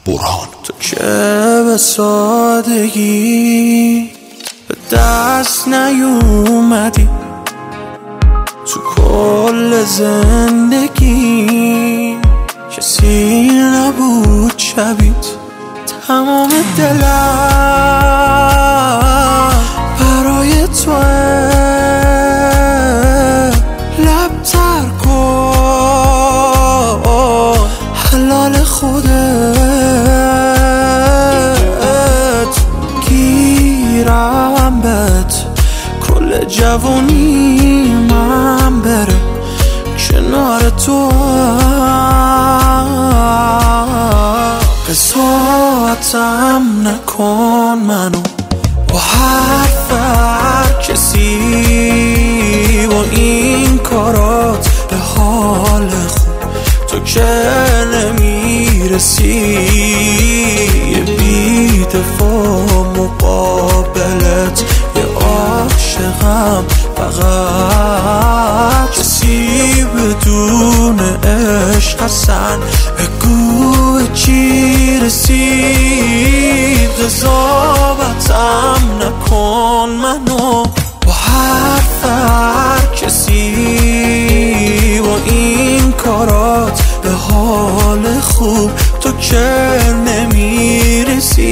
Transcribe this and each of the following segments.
برهان. تو که به سادگی به دست نیومدی تو کل زندگی، کسی نبود شبیت، تمام دلم برای توه، لب تر کن حلال خودت، گیرم بهت کل جوانی من بره کنار تو، قضاوتم نکن منو با حرف هر کسی، با این کارات به حال خوب تو که نمیرسی، یه بی دفاع مقابلت، یه عاشقم فقط، کسی بدون عشق حسن بگو چی رسید، قضاوتم نکن منو با حرف هر کسی، با این کارات به حال خوب تو که نمیرسی،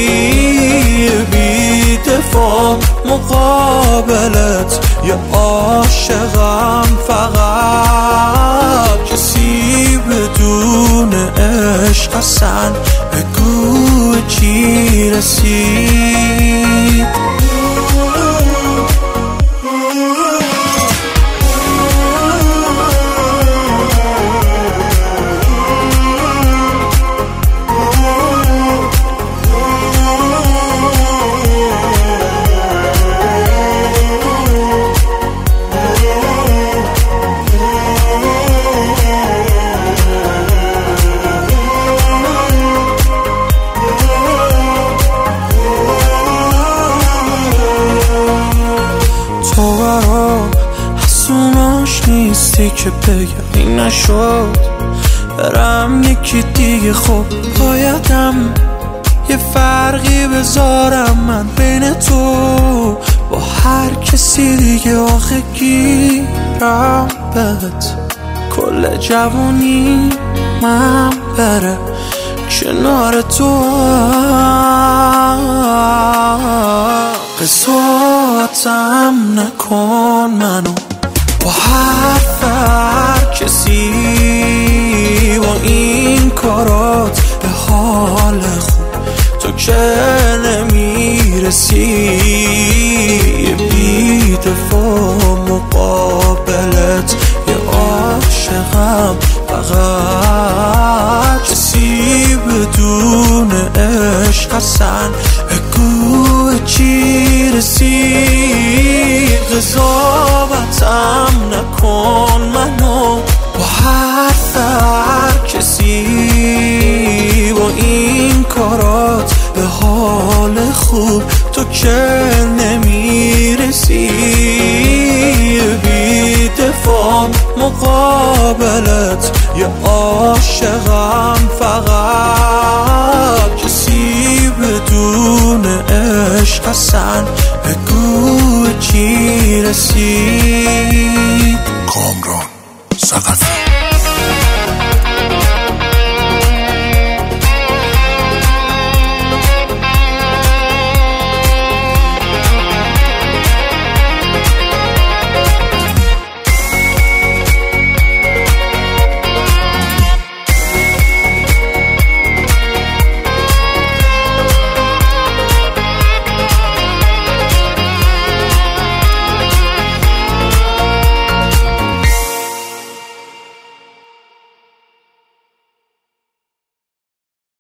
بی دفاع مقابلت، یه عاشقم فقط، کسی بدون عشق حسن بگو چی رسید. تو برام حسوناش نیستی که بگم این نشد، برم یکی دیگه، خب بایدم یه فرقی بذارم من بین تو با هر کسی دیگه، آخه گیرم بهت کل جوانی من بره کنار تو، قضاوتم نکن منو با حرف هر کسی، با این کارات به حال خوب تو که نمیرسی، یه بی دفاع مقابلت، یه عاشقم فقط، کسی بدون عشق حسن بگو چی رسید، قضاوتم نکن منو با حرف هر کسی، با این کارات به حال خوب تو که نمیرسی، بی دفاع مقابلت، یه عاشقم فقط.